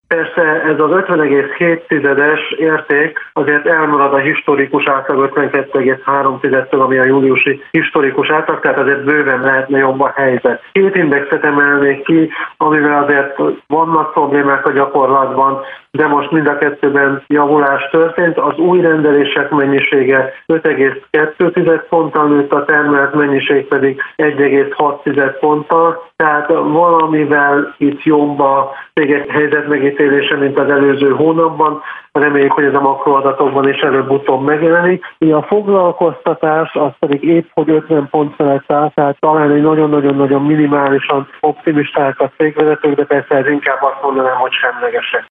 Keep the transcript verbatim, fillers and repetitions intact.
Persze ez az ötven egész hét tizedes érték azért elmarad a historikus átlag ötvenkettő egész három tizedtől, ami a júliusi historikus átlag, tehát azért bőven lehetne jobb a helyzet. Két indexet emelnék ki, amivel azért vannak problémák a gyakorlatban, de most mind a kettőben javulás történt. Az új rendelések mennyisége öt egész kettő ponttal nőtt, a termelt mennyiség pedig egy egész hat ponttal, tehát valamivel itt jobb a cégek helyzetmegítélése, mint az előző hónapban. Reméljük, hogy ez a makroadatokban is előbb-utóbb megjelenik. A foglalkoztatás az pedig épp, hogy ötven pont felett áll, tehát talán egy nagyon-nagyon-nagyon minimálisan optimisták a cégvezetők, de persze ez inkább azt mondanám, hogy semlegesek.